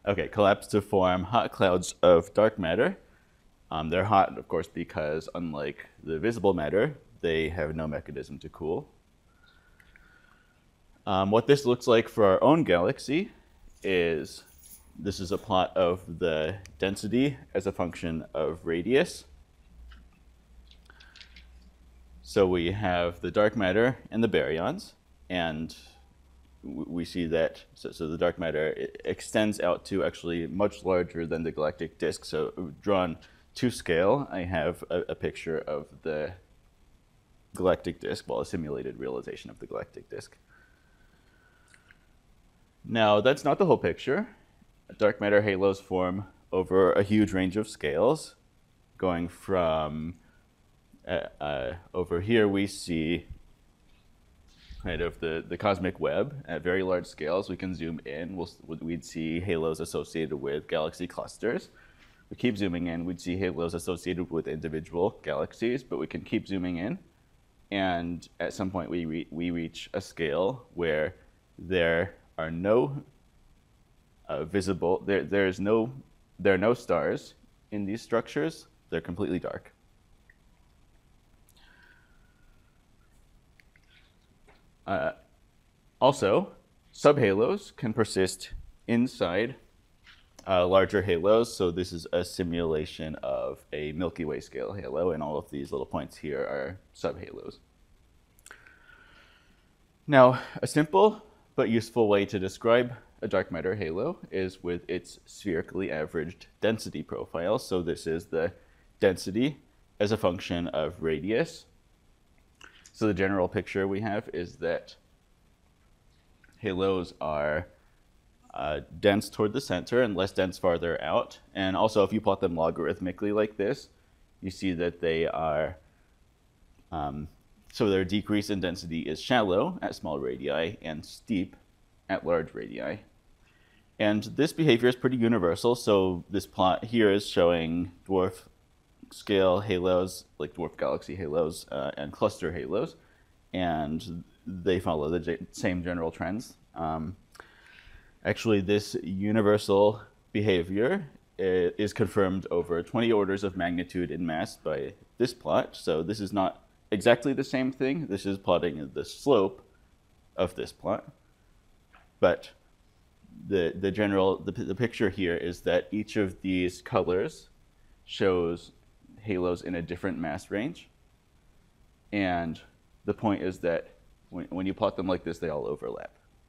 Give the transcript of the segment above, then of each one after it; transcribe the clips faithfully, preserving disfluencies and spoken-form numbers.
Okay, collapse to form hot clouds of dark matter. Um, they're hot, of course, because unlike the visible matter, they have no mechanism to cool. Um, what this looks like for our own galaxy is this is a plot of the density as a function of radius. So we have the dark matter and the baryons, and we see that, so, so the dark matter it extends out to actually much larger than the galactic disk. So drawn to scale, I have a, a picture of the galactic disk, well, a simulated realization of the galactic disk. Now, that's not the whole picture. Dark matter halos form over a huge range of scales, going from uh, uh, over here we see kind of the, the cosmic web at very large scales. We can zoom in. We'll, we'd see halos associated with galaxy clusters. We keep zooming in. We'd see halos associated with individual galaxies, but we can keep zooming in. And at some point, we, re we reach a scale where there are no uh, visible, there, there's no, there are no stars in these structures. They're completely dark. Uh, also, subhalos can persist inside uh, larger halos. So this is a simulation of a Milky Way scale halo, and all of these little points here are subhalos. Now, a simple but useful way to describe a dark matter halo is with its spherically averaged density profile. So this is the density as a function of radius. So the general picture we have is that halos are uh, dense toward the center and less dense farther out. And also, if you plot them logarithmically like this, you see that they are, um, so their decrease in density is shallow at small radii and steep at large radii. And this behavior is pretty universal. So this plot here is showing dwarf scale halos, like dwarf galaxy halos uh, and cluster halos, and they follow the same general trends. Um, actually, this universal behavior is confirmed over twenty orders of magnitude in mass by this plot. So this is not exactly the same thing. This is plotting the slope of this plot, but the the general the, the picture here is that each of these colors shows halos in a different mass range. And the point is that when, when you plot them like this, they all overlap.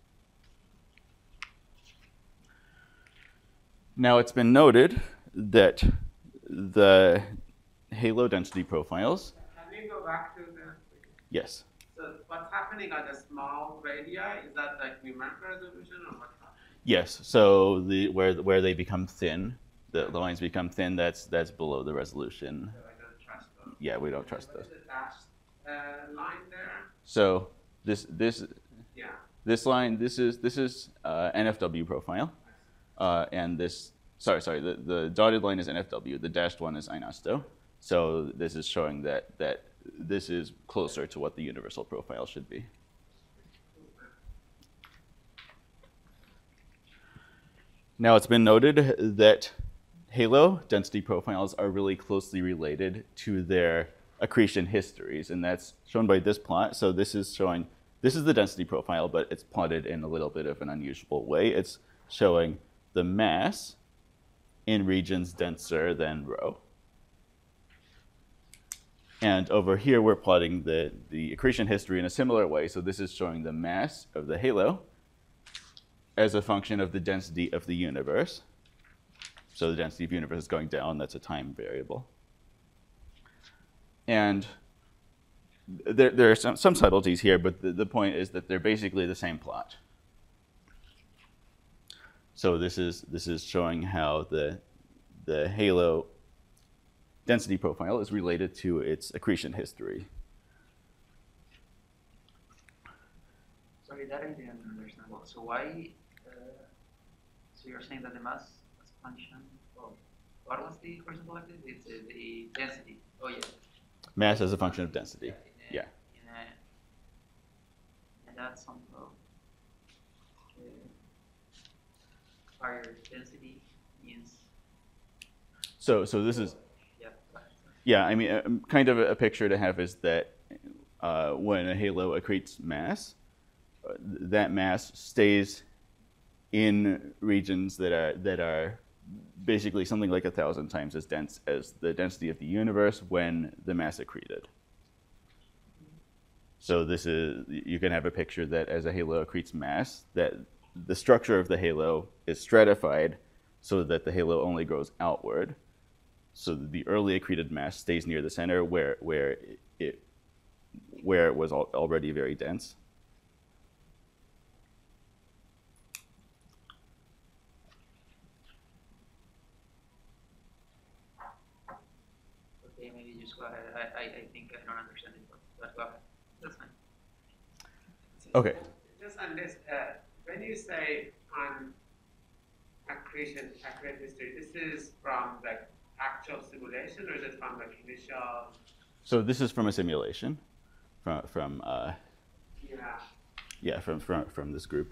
Now, it's been noted that the halo density profiles. Can we go back to the? Yes. So what's happening at the small radii? Is that like numerical resolution or what's happening? Yes. So the where where they become thin, the, the lines become thin. That's that's below the resolution. So I don't trust those. Yeah, we don't trust what those. Is the dashed uh, line there? So this this Yeah. this line this is this is uh, N F W profile, uh, and this sorry sorry the, the dotted line is N F W. The dashed one is Einasto. So this is showing that that this is closer to what the universal profile should be. Now, it's been noted that halo density profiles are really closely related to their accretion histories, and that's shown by this plot. So this is showing, this is the density profile, but it's plotted in a little bit of an unusual way. It's showing the mass in regions denser than rho. And over here, we're plotting the, the accretion history in a similar way. So this is showing the mass of the halo as a function of the density of the universe. So the density of the universe is going down. That's a time variable. And there, there are some, some subtleties here, but the, the point is that they're basically the same plot. So this is, this is showing how the, the halo density profile is related to its accretion history. Sorry, that I didn't understand. Well, so why, uh, so you're saying that the mass expansion, well, what was the first collected? It's uh, the density. Oh, yeah. Mass as a function of density. Yeah. In a, Yeah. In a, and that's somehow. Uh, higher density means. So, so this is, Yeah. Go ahead. yeah, I mean, uh, kind of a, a picture to have is that uh, when a halo accretes mass, uh, that mass stays in regions that are that are basically something like a thousand times as dense as the density of the universe when the mass accreted. So this is, you can have a picture that as a halo accretes mass, that the structure of the halo is stratified so that the halo only grows outward. So that the early accreted mass stays near the center where where it where it was al- already very dense. Okay, maybe just go ahead. I, I, I think I don't understand it, but, but go ahead. That's fine. Okay. Just on this, uh, when you say on accretion, accurate history, this is from the actual simulation, or is it from the initial? So this is from a simulation, from from uh, Yeah. yeah from from from this group.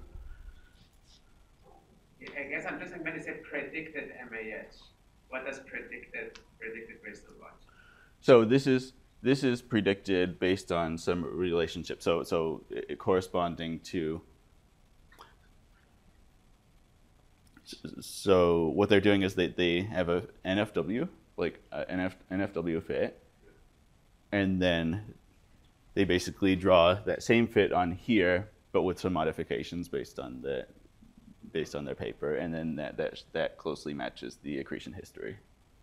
I guess I'm just saying when you say predicted M A H, what does predicted predicted based on what? So this is this is predicted based on some relationship. So so it, corresponding to. So what they're doing is they, they have a N F W, like an F, N F W fit, and then they basically draw that same fit on here, but with some modifications based on the based on their paper, and then that that that closely matches the accretion history.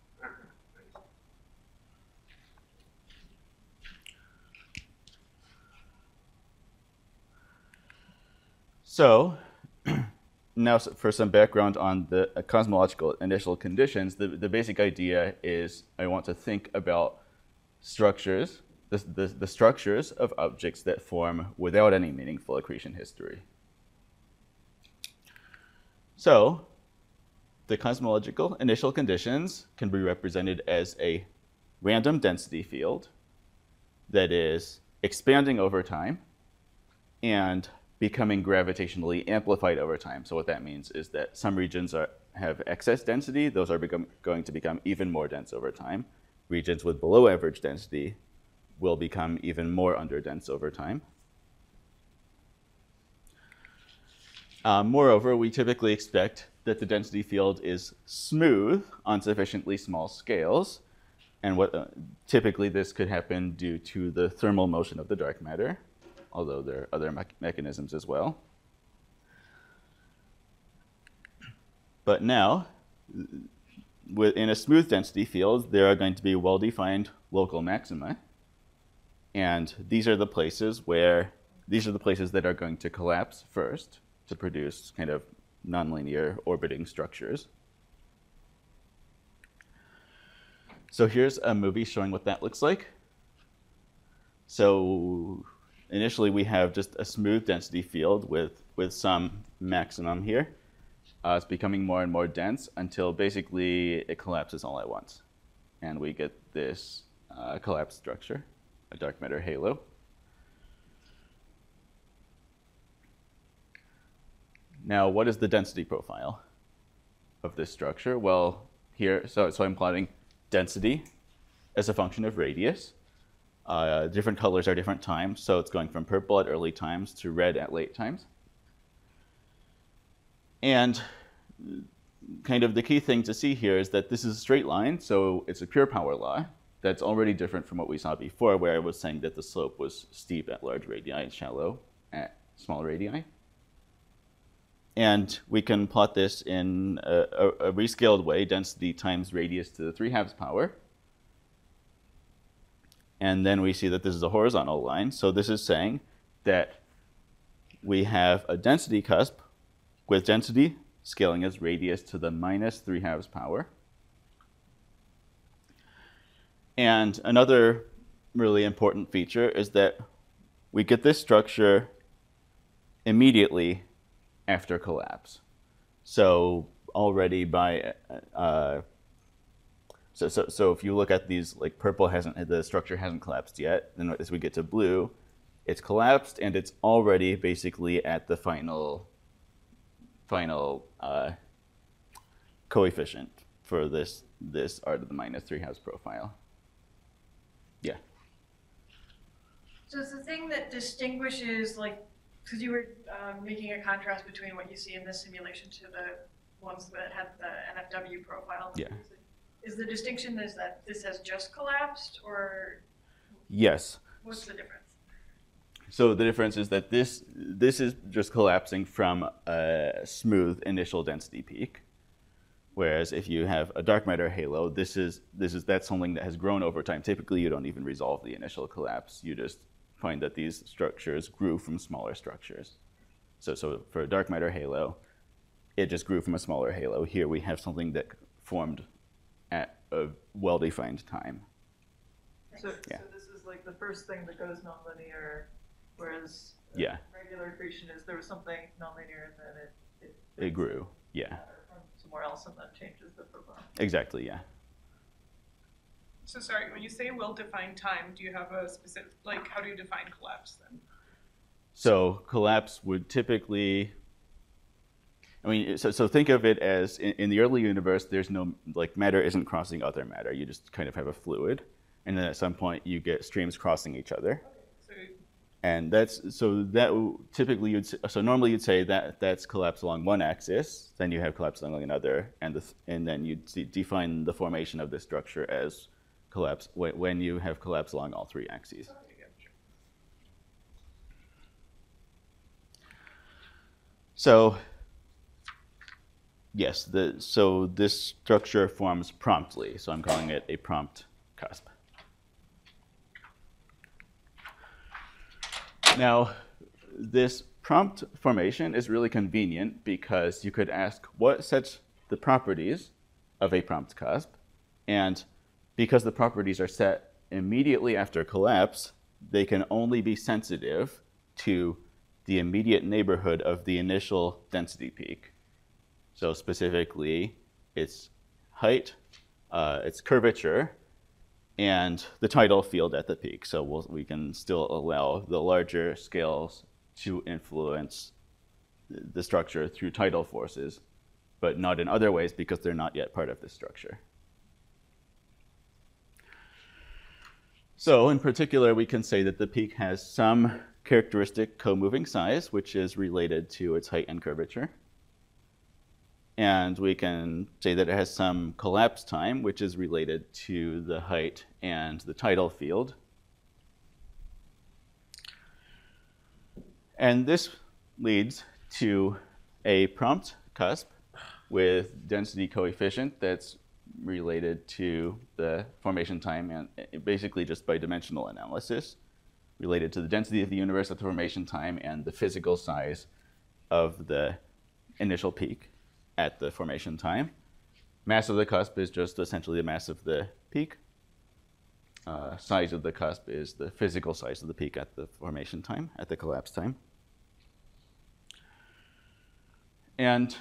So. Now, for some background on the uh, cosmological initial conditions, the, the basic idea is I want to think about structures, the, the, the structures of objects that form without any meaningful accretion history. So, the cosmological initial conditions can be represented as a random density field that is expanding over time and becoming gravitationally amplified over time. So what that means is that some regions are, have excess density. Those are become, going to become even more dense over time. Regions with below average density will become even more underdense over time. Um, moreover, we typically expect that the density field is smooth on sufficiently small scales. And what uh, typically this could happen due to the thermal motion of the dark matter, although there are other me- mechanisms as well. But now, within a smooth density field, there are going to be well-defined local maxima. And these are the places where, these are the places that are going to collapse first to produce kind of nonlinear orbiting structures. So here's a movie showing what that looks like. So initially, we have just a smooth density field with, with some maximum here. Uh, it's becoming more and more dense until basically it collapses all at once. And we get this uh, collapsed structure, a dark matter halo. Now, what is the density profile of this structure? Well, here, so, so I'm plotting density as a function of radius. Uh, different colors are different times, so it's going from purple at early times to red at late times. And kind of the key thing to see here is that this is a straight line, so it's a pure power law. That's already different from what we saw before, where I was saying that the slope was steep at large radii and shallow at small radii. And we can plot this in a, a, a rescaled way, density times radius to the three halves power. And then we see that this is a horizontal line. So this is saying that we have a density cusp with density scaling as radius to the minus three halves power. And another really important feature is that we get this structure immediately after collapse. So already by uh, So, so, so if you look at these, like purple hasn't, the structure hasn't collapsed yet. Then as we get to blue, it's collapsed and it's already basically at the final, final uh, coefficient for this this r to the minus three halves profile. Yeah. So it's the thing that distinguishes, like, because you were um, making a contrast between what you see in this simulation to the ones that had the N F W profile. Yeah. Is the distinction is that this has just collapsed, or Yes. what's the difference? So the difference is that this this is just collapsing from a smooth initial density peak, whereas if you have a dark matter halo, this is this is that's something that has grown over time. Typically, you don't even resolve the initial collapse. You just find that these structures grew from smaller structures. So so for a dark matter halo, it just grew from a smaller halo. Here we have something that formed at a well-defined time. So, Yeah. so this is like the first thing that goes nonlinear, whereas uh, Yeah. regular accretion is there was something nonlinear and then it it, It grew. Yeah. matter from somewhere else and then changes the profile. Exactly. Yeah. So sorry, when you say well-defined time, do you have a specific, like, how do you define collapse then? So collapse would typically, I mean, so, so think of it as in, in the early universe, there's no, like matter isn't crossing other matter. You just kind of have a fluid. And then at some point you get streams crossing each other. So And that's, so that w- typically you'd, s- so normally you'd say that that's collapse along one axis, then you have collapse along another, and, the, th- and then you'd see, define the formation of this structure as collapse when, when you have collapse along all three axes. So, yes, the, so this structure forms promptly, so I'm calling it a prompt cusp. Now, this prompt formation is really convenient because you could ask what sets the properties of a prompt cusp, and because the properties are set immediately after collapse, they can only be sensitive to the immediate neighborhood of the initial density peak. So specifically, its height, uh, its curvature, and the tidal field at the peak. So we'll, we can still allow the larger scales to influence the structure through tidal forces, but not in other ways because they're not yet part of this structure. So in particular, we can say that the peak has some characteristic co-moving size, which is related to its height and curvature. And we can say that it has some collapse time, which is related to the height and the tidal field. And this leads to a prompt cusp with density coefficient that's related to the formation time and basically just by dimensional analysis, related to the density of the universe at the formation time and the physical size of the initial peak at the formation time. Mass of the cusp is just essentially the mass of the peak. Uh, size of the cusp is the physical size of the peak at the formation time, at the collapse time. And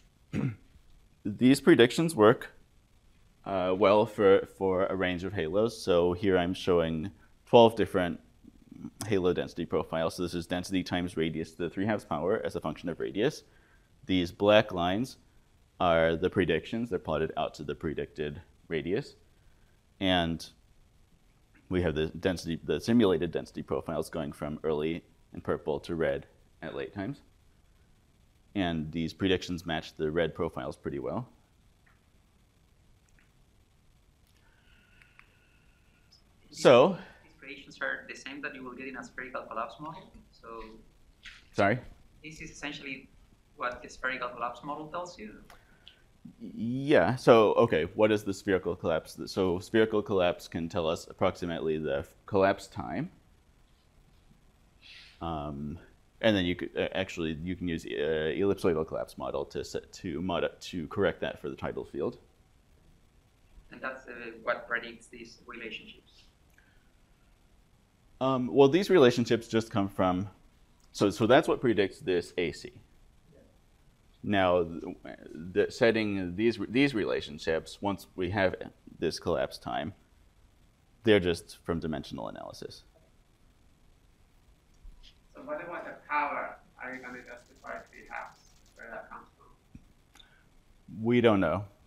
these predictions work uh, well for, for a range of halos. So here I'm showing twelve different halo density profiles. So this is density times radius to the three halves power as a function of radius. These black lines are the predictions. They're plotted out to the predicted radius. And we have the density, the simulated density profiles going from early in purple to red at late times. And these predictions match the red profiles pretty well. So, These predictions are the same that you will get in a spherical collapse model. So sorry? this is essentially what the spherical collapse model tells you. Yeah, so, okay, what is the spherical collapse? So spherical collapse can tell us approximately the collapse time. Um, and then you could, uh, actually, you can use uh, ellipsoidal collapse model to set, to, mod, to correct that for the tidal field. And that's uh, what predicts these relationships. Um, well, these relationships just come from, so, so that's what predicts this A C. Now, the, the setting these, these relationships, once we have this collapse time, they're just from dimensional analysis. So what about the power? Are you going to justify three halves? Where that comes from? We don't know.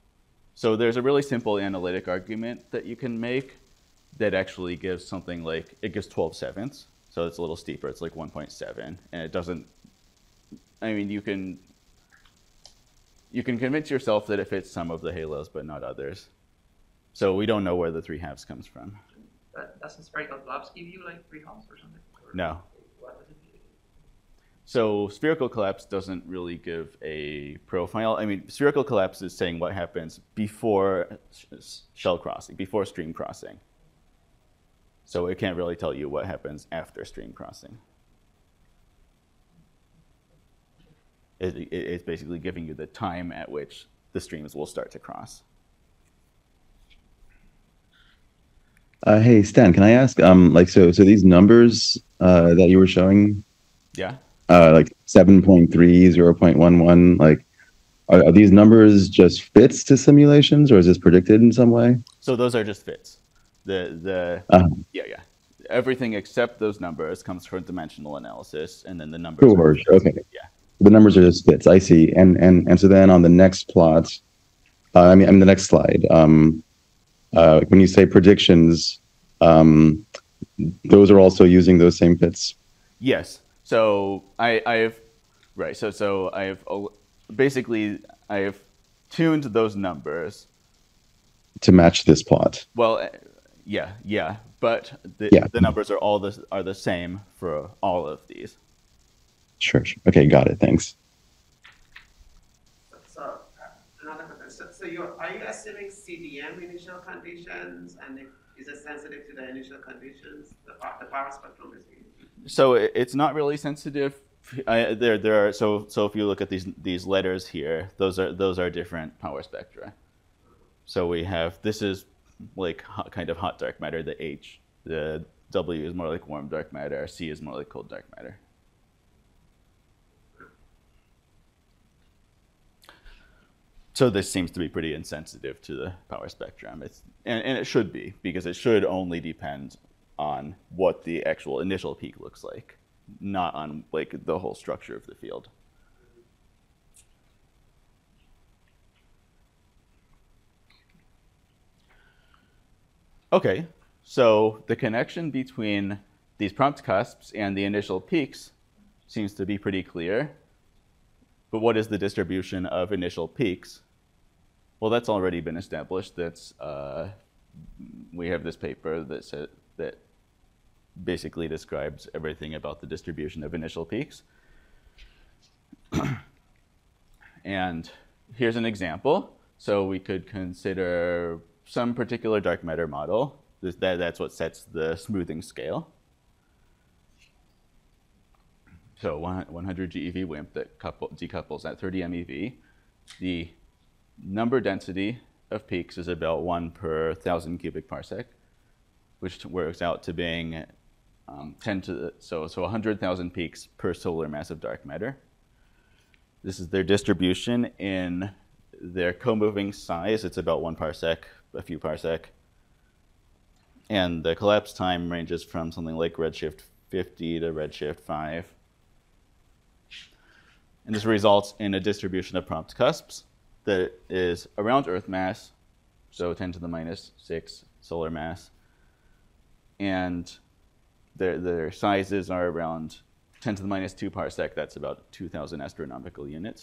So there's a really simple analytic argument that you can make that actually gives something like, it gives twelve sevenths. So it's a little steeper, it's like one point seven. And it doesn't, I mean, you can, you can convince yourself that it fits some of the halos, but not others. So we don't know where the three halves comes from. But doesn't spherical collapse give you like three halves or something? Or No. What does it give? So spherical collapse doesn't really give a profile. I mean, spherical collapse is saying what happens before sh- shell crossing, before stream crossing. So it can't really tell you what happens after stream crossing. It, it, it's basically giving you the time at which the streams will start to cross. Uh, hey, Stan, can I ask, um, like, so, so these numbers uh, that you were showing, Yeah. uh, like seven point three, zero point one one, like, are, are these numbers just fits to simulations, or is this predicted in some way? So those are just fits. The the Uh, yeah yeah. Everything except those numbers comes from dimensional analysis, and then the numbers. Sure, are sure, okay. Yeah. The numbers are just fits, I see. And and and so then on the next plot, uh, I mean, on the next slide, um, uh, when you say predictions, um, those are also using those same fits. Yes. So I I've right. So so I've basically I've tuned those numbers. To match this plot. Well, uh, yeah, yeah, but the Yeah. the numbers are all the are the same for all of these. Sure, sure. Okay, got it. Thanks. So, uh, another question. So, so you're, are you assuming C D M initial conditions, and if, is it sensitive to the initial conditions, the, pow- the power spectrum is being? So it, it's not really sensitive. I, there there are so so if you look at these these letters here, those are those are different power spectra. So we have, this is like hot, kind of hot dark matter, the H. The W is more like warm dark matter. C is more like cold dark matter. So this seems to be pretty insensitive to the power spectrum. It's, and, and it should be, because it should only depend on what the actual initial peak looks like, not on like the whole structure of the field. Okay, so the connection between these prompt cusps and the initial peaks seems to be pretty clear. But what is the distribution of initial peaks? Well, that's already been established. That's uh, we have this paper that said, that basically describes everything about the distribution of initial peaks. And here's an example. So we could consider some particular dark matter model. This, that, that's what sets the smoothing scale. So one hundred G eV WIMP that couple, decouples at thirty M E V. The number density of peaks is about one per thousand cubic parsec, which works out to being um, ten to the, so so one hundred thousand peaks per solar mass of dark matter. This is their distribution in their co-moving size. It's about one parsec, a few parsec, and the collapse time ranges from something like redshift fifty to redshift five. And this results in a distribution of prompt cusps that is around Earth mass, so ten to the minus six solar mass. And their, their sizes are around ten to the minus two parsec. That's about two thousand astronomical units.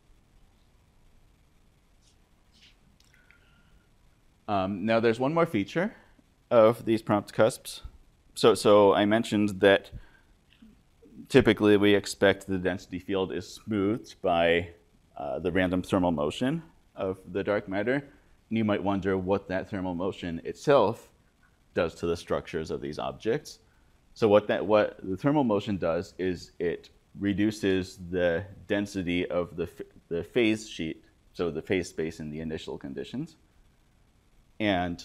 Um, now there's one more feature of these prompt cusps. So, so I mentioned that typically we expect the density field is smoothed by uh, the random thermal motion of the dark matter. And you might wonder what that thermal motion itself does to the structures of these objects. So what that what the thermal motion does is it reduces the density of the the phase sheet, so the phase space in the initial conditions. And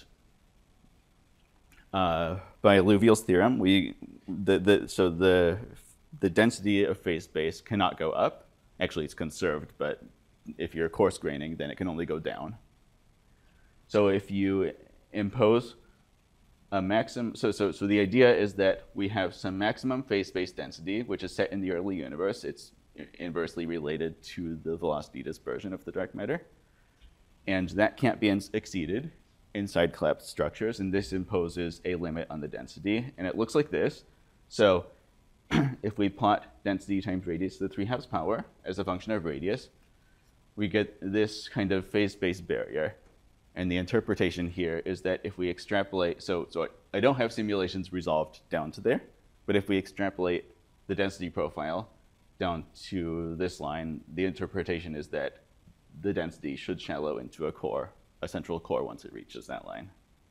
uh, by Louville's theorem, we the, the so the the density of phase space cannot go up. Actually, it's conserved, but if you're coarse graining, then it can only go down. So if you impose a maximum, so so so the idea is that we have some maximum phase space density, which is set in the early universe. It's inversely related to the velocity dispersion of the dark matter. and that can't be exceeded inside collapsed structures, and this imposes a limit on the density, and it looks like this. So if we plot density times radius to the three halves power as a function of radius, we get this kind of phase-space barrier. And the interpretation here is that if we extrapolate, so, so I don't have simulations resolved down to there, but if we extrapolate the density profile down to this line, the interpretation is that the density should shallow into a core, a central core once it reaches that line.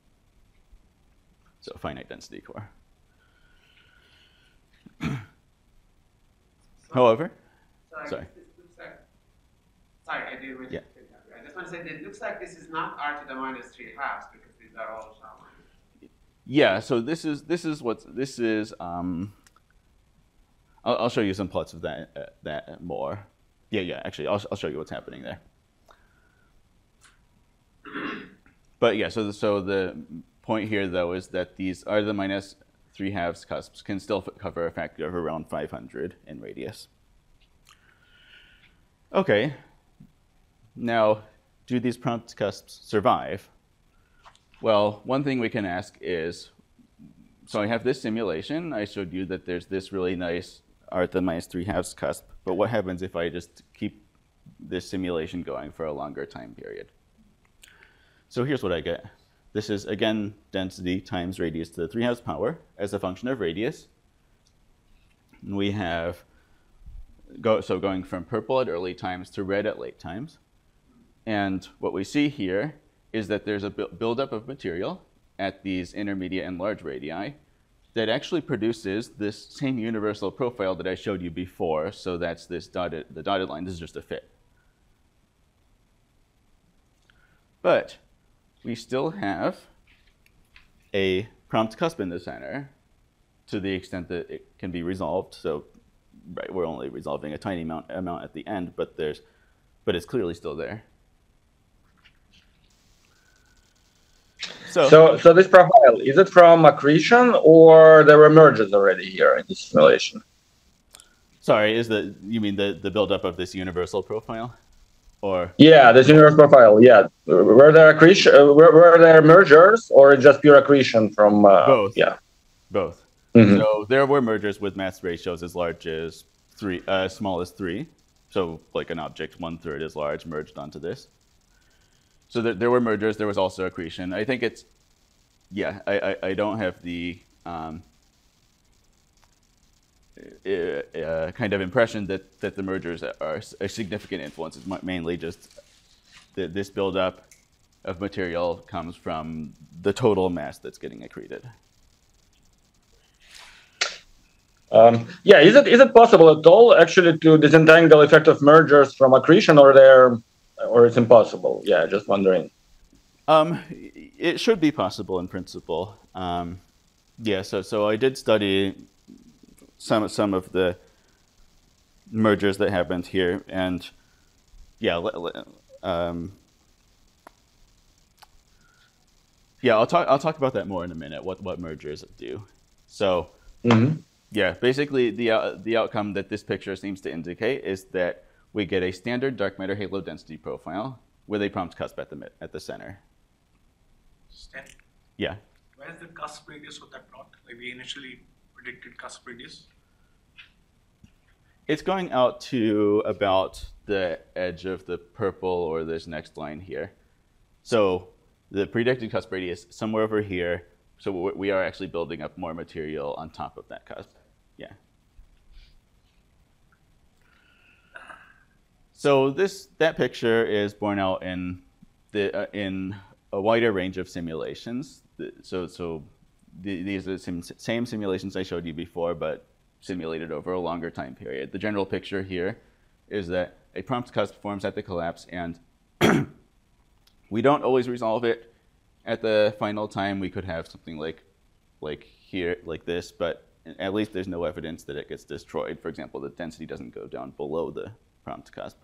So finite density core. However, So I sorry. guess this looks like, sorry, I didn't mean Yeah. to interrupt you. I just want to say that it looks like this is not r to the minus three halves because these are all shallow. Yeah, so this is this is what this is. Um, I'll, I'll show you some plots of that uh, that more. Yeah, yeah. Actually, I'll I'll show you what's happening there. But yeah, so the, so the point here though is that these are the minus three halves cusps can still f cover a factor of around five hundred in radius. Okay. Now, do these prompt cusps survive? Well, one thing we can ask is, so I have this simulation. I showed you that there's this really nice r to the minus three halves cusp. But what happens if I just keep this simulation going for a longer time period? So here's what I get. This is, again, density times radius to the three halves power as a function of radius. And we have, go, so going from purple at early times to red at late times. And what we see here is that there's a buildup of material at these intermediate and large radii that actually produces this same universal profile that I showed you before. So that's this dotted, the dotted line. This is just a fit. But we still have a prompt cusp in the center to the extent that it can be resolved. So right, we're only resolving a tiny amount, amount at the end, but, there's, but it's clearly still there. So, so, so this profile, is it from accretion or there were mergers already here in this simulation? Sorry, is the you mean the, the buildup of this universal profile? Or yeah, this universal profile, yeah. Were there accretion, uh, were, were there mergers or just pure accretion from, uh, both? Yeah. Both. Mm-hmm. So there were mergers with mass ratios as large as three, uh, small as three. So like an object one third as large merged onto this. So there, there were mergers. There was also accretion. I think it's, yeah. I I, I don't have the um, uh, kind of impression that that the mergers are a significant influence. It's mainly just that this buildup of material comes from the total mass that's getting accreted. Um, yeah, is it is it possible at all actually to disentangle effect of mergers from accretion, or there, or it's impossible? Yeah, just wondering. Um, it should be possible in principle. Um, yeah, so so I did study some some of the mergers that happened here, and yeah, um, yeah, I'll talk I'll talk about that more in a minute. What what mergers do? So. Mm-hmm. Yeah, basically the uh, the outcome that this picture seems to indicate is that we get a standard dark matter halo density profile with a prompt cusp at the at the center. Stan, yeah. Where's the cusp radius of that plot? Like we initially predicted cusp radius. It's going out to about the edge of the purple or this next line here. So the predicted cusp radius somewhere over here. So we are actually building up more material on top of that cusp. Yeah. So this that picture is borne out in the uh, in a wider range of simulations. So so the, these are the same, same simulations I showed you before, but simulated over a longer time period. The general picture here is that a prompt cusp forms at the collapse, and we don't always resolve it at the final time. We could have something like like here, like this, but at least there's no evidence that it gets destroyed. For example, the density doesn't go down below the prompt cusp.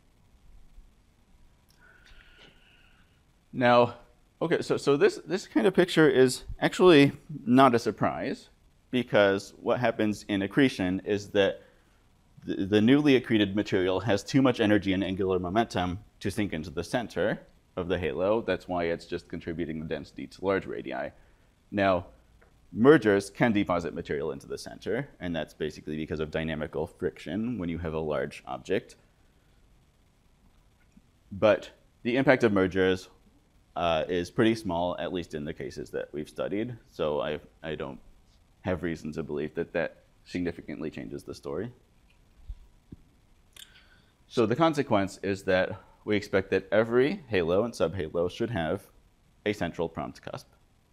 Now, okay, so, so this, this kind of picture is actually not a surprise, because what happens in accretion is that the, the newly accreted material has too much energy and angular momentum to sink into the center, of the halo. That's why it's just contributing the density to large radii. Now, mergers can deposit material into the center, and that's basically because of dynamical friction when you have a large object. But the impact of mergers uh, is pretty small, at least in the cases that we've studied. So I, I don't have reason to believe that that significantly changes the story. So the consequence is that we expect that every halo and subhalo should have a central prompt cusp.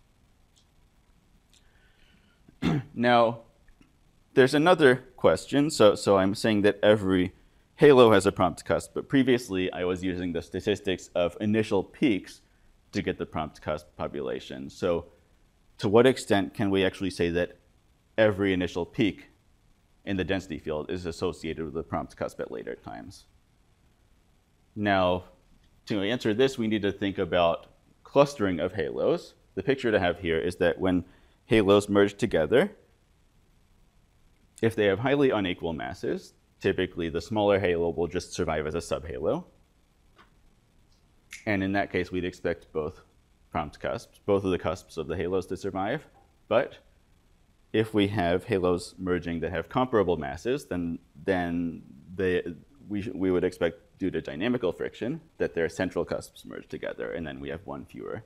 Now, there's another question. So, so I'm saying that every halo has a prompt cusp, but previously I was using the statistics of initial peaks to get the prompt cusp population. So to what extent can we actually say that every initial peak in the density field is associated with the prompt cusp at later times? Now, to answer this, we need to think about clustering of halos. The picture to have here is that when halos merge together, if they have highly unequal masses, typically the smaller halo will just survive as a subhalo. And in that case, we'd expect both prompt cusps, both of the cusps of the halos to survive. But if we have halos merging that have comparable masses, then, then they, we, we would expect, due to dynamical friction, that their central cusps merge together, and then we have one fewer.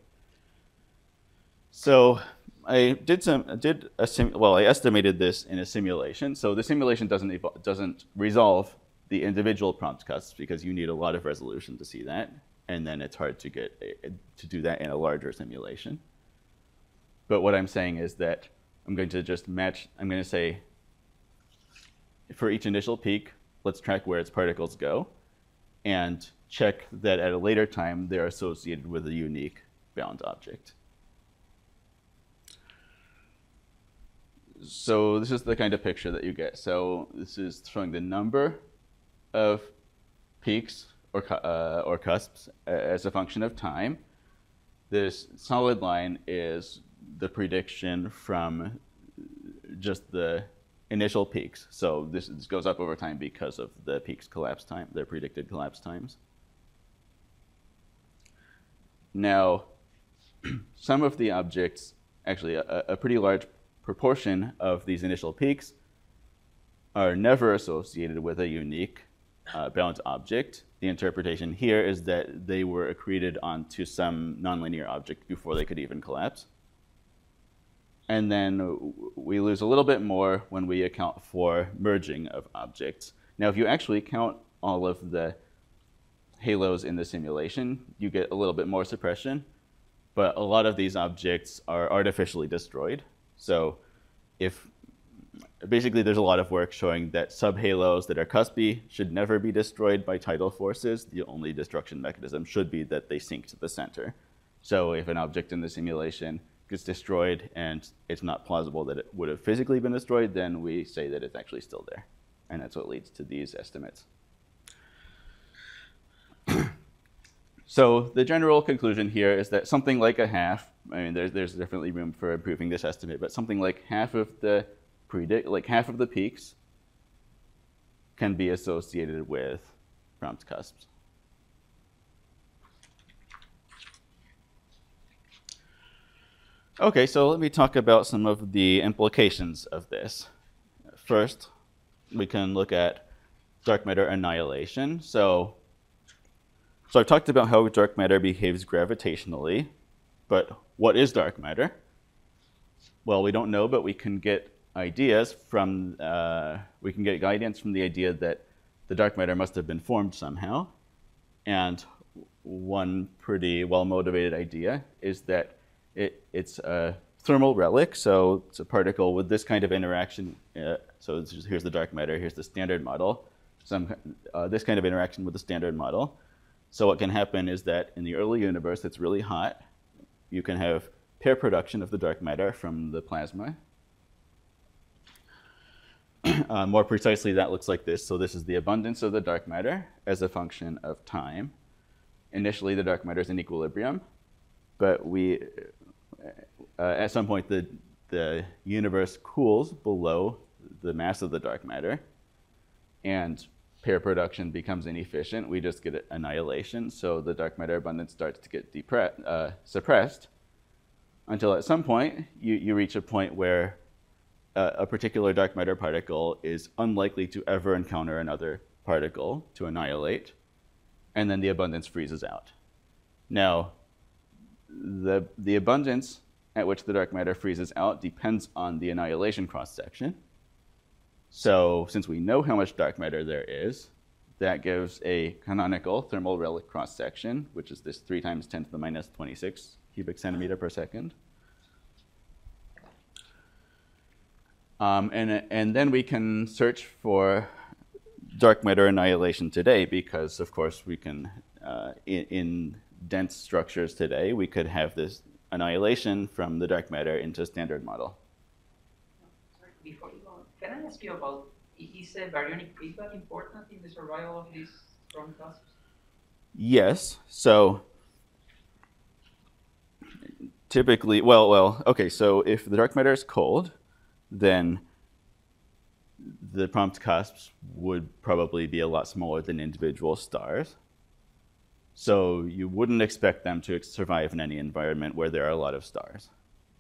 So I did some, did a sim, well, I estimated this in a simulation. So the simulation doesn't, evo doesn't resolve the individual prompt cusps because you need a lot of resolution to see that. And then it's hard to get a, to do that in a larger simulation. But what I'm saying is that I'm going to just match, I'm going to say, for each initial peak, let's track where its particles go and check that at a later time they're associated with a unique bound object. So this is the kind of picture that you get. So this is showing the number of peaks or, uh, or cusps as a function of time. This solid line is the prediction from just the initial peaks. So this, this goes up over time because of the peaks collapse time, their predicted collapse times. Now, some of the objects, actually a, a pretty large proportion of these initial peaks are never associated with a unique uh, bound object. The interpretation here is that they were accreted onto some nonlinear object before they could even collapse. And then we lose a little bit more when we account for merging of objects. Now, if you actually count all of the halos in the simulation, you get a little bit more suppression, but a lot of these objects are artificially destroyed. So if basically there's a lot of work showing that subhalos that are cuspy should never be destroyed by tidal forces. The only destruction mechanism should be that they sink to the center. So if an object in the simulation gets destroyed and it's not plausible that it would have physically been destroyed, then we say that it's actually still there. And that's what leads to these estimates. So the general conclusion here is that something like a half, I mean, there's, there's definitely room for improving this estimate, but something like half of the predict, like half of the peaks can be associated with prompt cusps. Okay, so let me talk about some of the implications of this. First, we can look at dark matter annihilation. So, so I've talked about how dark matter behaves gravitationally, but what is dark matter? Well, we don't know, but we can get ideas from, uh, we can get guidance from the idea that the dark matter must have been formed somehow. And one pretty well-motivated idea is that it, it's a thermal relic, so it's a particle with this kind of interaction. Uh, so this is, here's the dark matter, here's the standard model. Some, uh, this kind of interaction with the standard model. So what can happen is that in the early universe, it's really hot. You can have pair production of the dark matter from the plasma. Uh, more precisely, that looks like this. So this is the abundance of the dark matter as a function of time. Initially, the dark matter is in equilibrium, but we, uh, at some point, the, the universe cools below the mass of the dark matter. And pair production becomes inefficient, we just get annihilation. So the dark matter abundance starts to get depre- uh, suppressed until at some point you, you reach a point where uh, a particular dark matter particle is unlikely to ever encounter another particle to annihilate, and then the abundance freezes out. Now, the, the abundance at which the dark matter freezes out depends on the annihilation cross-section. So since we know how much dark matter there is, that gives a canonical thermal relic cross-section, which is this three times ten to the minus twenty-six cubic centimeter per second. Um, and, and then we can search for dark matter annihilation today because, of course, we can, uh, in, in dense structures today, we could have this annihilation from the dark matter into a standard model. Sorry, before you go on, can I ask you about, is a baryonic feedback important in the survival of these strong cusps? Yes. So typically, well, well, okay, so if the dark matter is cold, then the prompt cusps would probably be a lot smaller than individual stars. So you wouldn't expect them to survive in any environment where there are a lot of stars.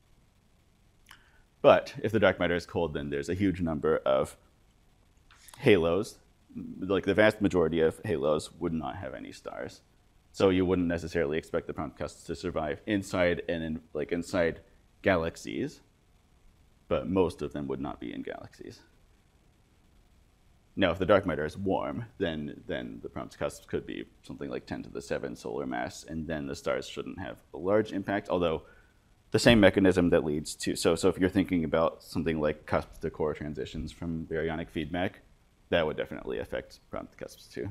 But if the dark matter is cold, then there's a huge number of halos. Like the vast majority of halos would not have any stars. So you wouldn't necessarily expect the prompt cusps to survive inside and in, like inside galaxies, but most of them would not be in galaxies. Now, if the dark matter is warm, then, then the prompt cusps could be something like ten to the seven solar mass, and then the stars shouldn't have a large impact, although the same mechanism that leads to, so, so if you're thinking about something like cusp to core transitions from baryonic feedback, that would definitely affect prompt cusps too.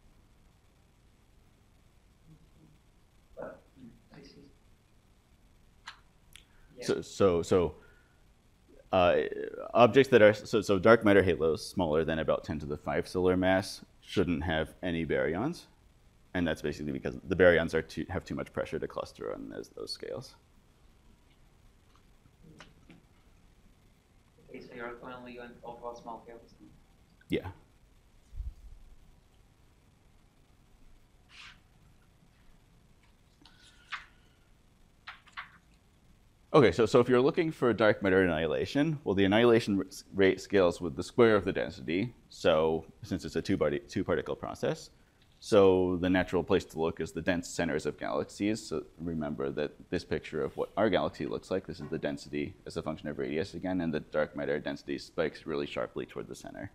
I see. Yeah. So, so, so uh, objects that are, so, so dark matter halos smaller than about ten to the five solar mass shouldn't have any baryons. And that's basically because the baryons are too, have too much pressure to cluster on those, those scales. Okay, so you're only going to talk about small scales. Yeah. Okay, so, so if you're looking for dark matter annihilation, well, the annihilation rate scales with the square of the density. So since it's a two-party, two-particle process, so the natural place to look is the dense centers of galaxies. So remember that this picture of what our galaxy looks like, this is the density as a function of radius again, and the dark matter density spikes really sharply toward the center.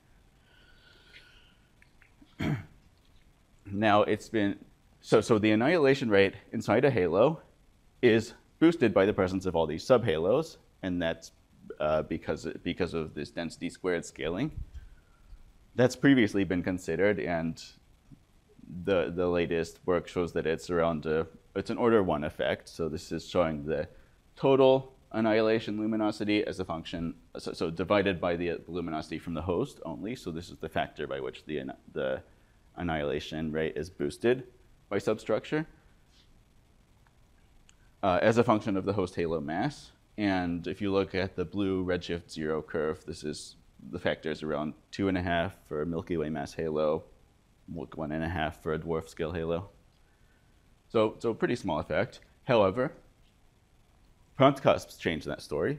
Now it's been, so, so the annihilation rate inside a halo is boosted by the presence of all these subhalos, and that's uh, because, because of this density squared scaling. That's previously been considered, and the, the latest work shows that it's around, a, it's an order one effect. So this is showing the total annihilation luminosity as a function, so, so divided by the luminosity from the host only. So this is the factor by which the, the annihilation rate is boosted by substructure. Uh, as a function of the host halo mass. And if you look at the blue redshift zero curve, this is the factors around two and a half for a Milky Way mass halo, one and a half for a dwarf scale halo. So, so pretty small effect. However, prompt cusps change that story.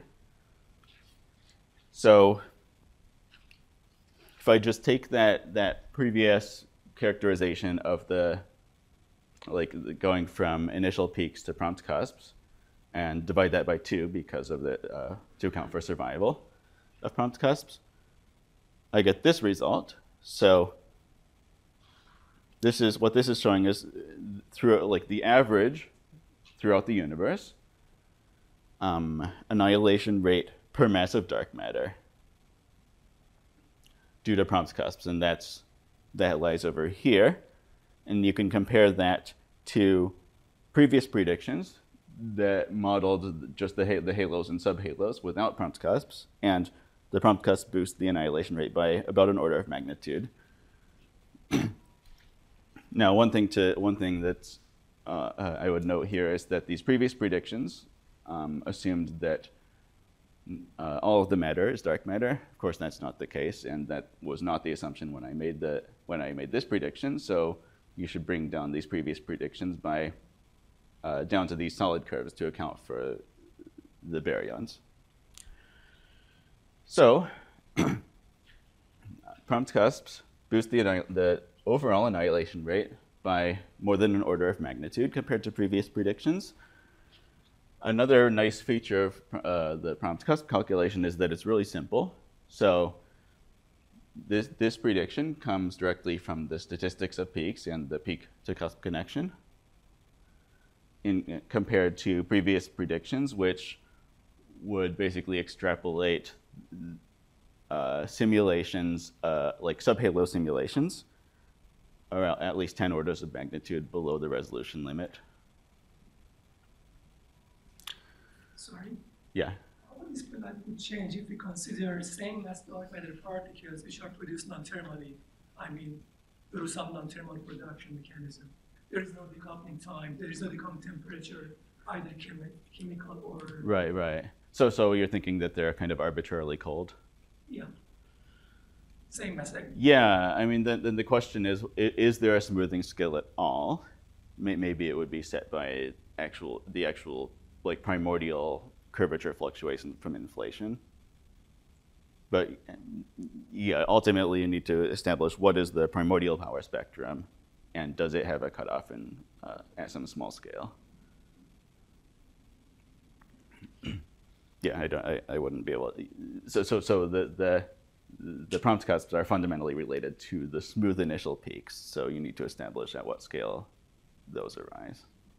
So if I just take that, that previous characterization of the like going from initial peaks to prompt cusps, and divide that by two because of the uh, to account for survival of prompt cusps, I get this result. So this is what this is showing is through like the average throughout the universe um, annihilation rate per mass of dark matter due to prompt cusps, and that's that lies over here. And you can compare that to previous predictions that modeled just the, the halos and subhalos without prompt cusps, and the prompt cusp boost the annihilation rate by about an order of magnitude. Now, one thing to one thing that uh, uh, I would note here is that these previous predictions um, assumed that uh, all of the matter is dark matter. Of course, that's not the case, and that was not the assumption when I made the when I made this prediction. So you should bring down these previous predictions by uh, down to these solid curves to account for the baryons. So prompt cusps boost the, the overall annihilation rate by more than an order of magnitude compared to previous predictions. Another nice feature of uh, the prompt cusp calculation is that it's really simple. So this, this prediction comes directly from the statistics of peaks and the peak to cusp connection in, compared to previous predictions, which would basically extrapolate uh, simulations, uh, like subhalo simulations, around at least ten orders of magnitude below the resolution limit. Sorry? Yeah. How would this product would change if we consider same mass dark matter particles which are produced non-thermally? I mean, through some non-thermal production mechanism. There is no decoupling time, there is no decoupling temperature, either chemi chemical or... Right, right. So, so you're thinking that they're kind of arbitrarily cold? Yeah. Same mass. Yeah, I mean, then, then the question is, is there a smoothing scale at all? Maybe it would be set by actual, the actual, like, primordial curvature fluctuation from inflation. But yeah, ultimately you need to establish what is the primordial power spectrum, and does it have a cutoff in uh, at some small scale? Yeah, I don't. I, I wouldn't be able to. So so so the the the prompt cusps are fundamentally related to the smooth initial peaks. So you need to establish at what scale those arise.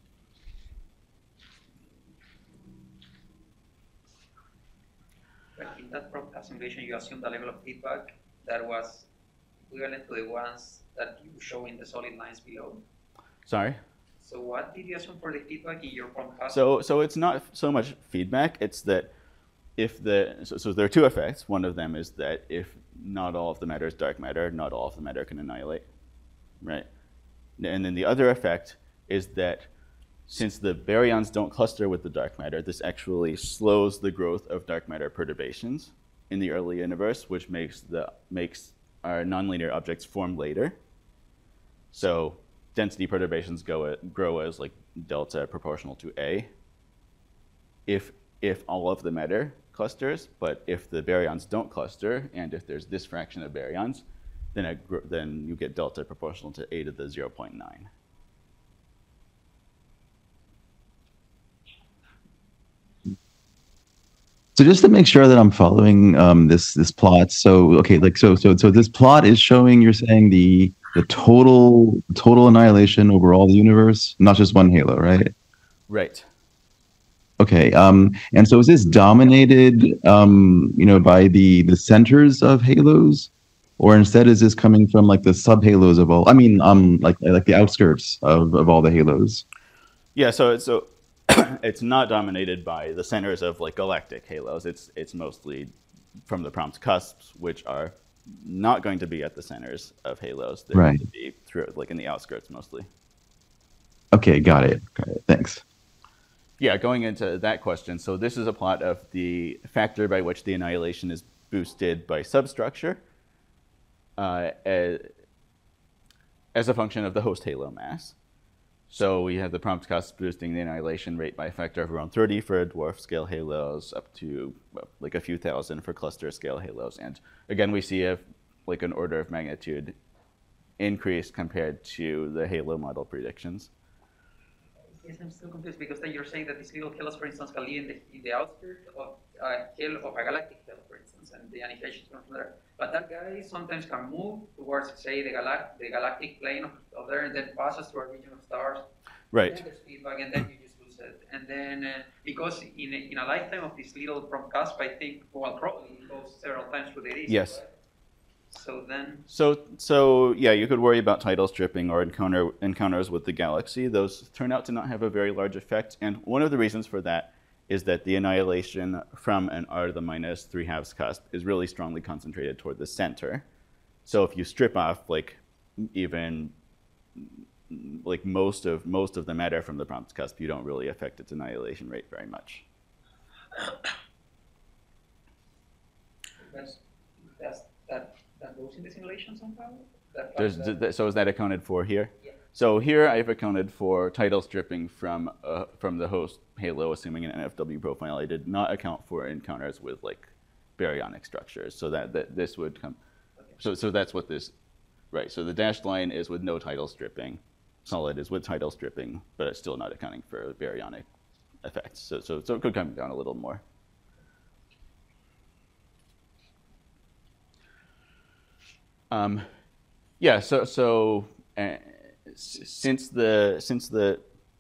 But in that prompt simulation, you assume the level of feedback that was equivalent to the ones that you show in the solid lines below. Sorry? So what did you assume for the feedback in your prompt cusp? So so it's not so much feedback, it's that if the, so, so there are two effects. One of them is that if not all of the matter is dark matter, not all of the matter can annihilate, right? And then the other effect is that since the baryons don't cluster with the dark matter, this actually slows the growth of dark matter perturbations in the early universe, which makes the makes our nonlinear objects form later. So density perturbations go grow as like delta proportional to A. If if all of the matter clusters, but if the baryons don't cluster, and if there's this fraction of baryons, then it, then you get delta proportional to A to the zero point nine. So just to make sure that I'm following um, this this plot, so okay, like so so so this plot is showing, you're saying the the total total annihilation over all the universe, not just one halo, right? Right. Okay. Um, and so is this dominated, um, you know, by the the centers of halos, or instead is this coming from like the subhalos of all? I mean, um, like like the outskirts of of all the halos. Yeah. So so. It's not dominated by the centers of like galactic halos. It's it's mostly from the prompt cusps, which are not going to be at the centers of halos. They're right. going to be through like in the outskirts mostly. Okay, got it. Got it. Thanks. Yeah, going into that question. So this is a plot of the factor by which the annihilation is boosted by substructure uh, as, as a function of the host halo mass. So we have the prompt cusp boosting the annihilation rate by a factor of around thirty for dwarf scale halos, up to well, like a few thousand for cluster scale halos. And again, we see a, like an order of magnitude increase compared to the halo model predictions. Yes, I'm still confused because then you're saying that these little halos, for instance, can live in the, in the outskirts of a halo, of a galactic halo, for instance, and the annihilation is from there. But that guy sometimes can move towards, say, the, galact the galactic plane of, of there, and then passes through a region of stars. Right. Then there's feedback, and then you just lose it. And then, uh, because in a, in a lifetime of this little prompt cusp, I think, well, probably it goes several times through the disk. Yes. Right? So then. So so yeah, you could worry about tidal stripping or encounter encounters with the galaxy. Those turn out to not have a very large effect, and one of the reasons for that is that the annihilation from an r to the minus three halves cusp is really strongly concentrated toward the center. So if you strip off like even like most of most of the matter from the prompt cusp, you don't really affect its annihilation rate very much. That's, that's, that, that goes in the simulation somehow? That Does, flux, th- so is that accounted for here? Yeah. So here I've accounted for tidal stripping from uh, from the host halo, assuming an N F W profile. I did not account for encounters with like baryonic structures. So that, that this would come. Okay. So so that's what this, right? So the dashed line is with no tidal stripping. Solid is with tidal stripping, but it's still not accounting for baryonic effects. So so so it could come down a little more. Um, yeah. So so. Uh, Since the since the